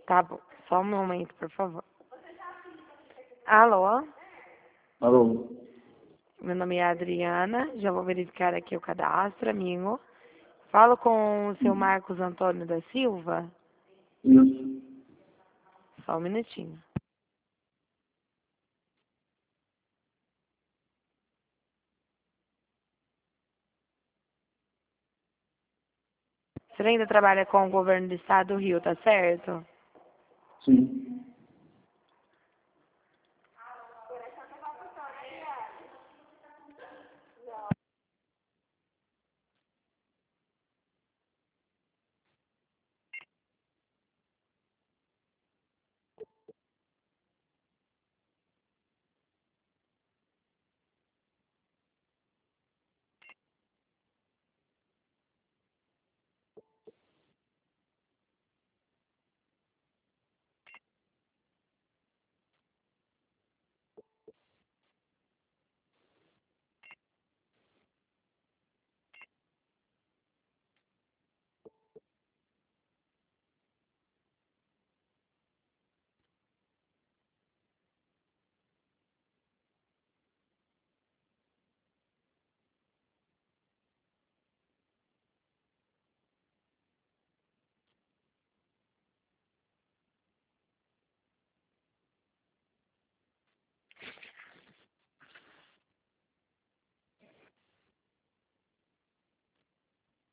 Tá bom. Só um momento, por favor. Alô? Alô? Meu nome é Adriana. Já vou verificar aqui o cadastro, amigo. Falo com o seu Marcos Antônio da Silva? Isso. Só um minutinho. Você ainda trabalha com o governo do estado do Rio, tá certo? Sim.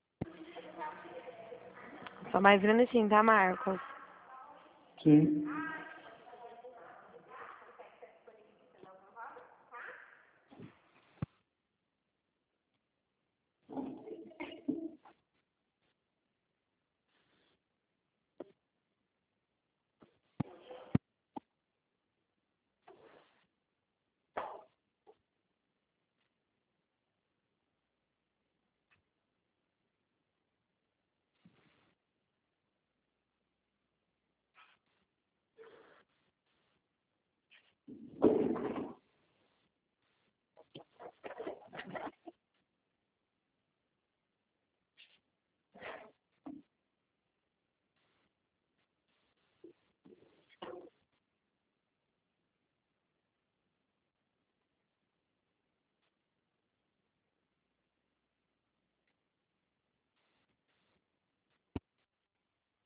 Só mais um minutinho, tá, Marcos? Sim.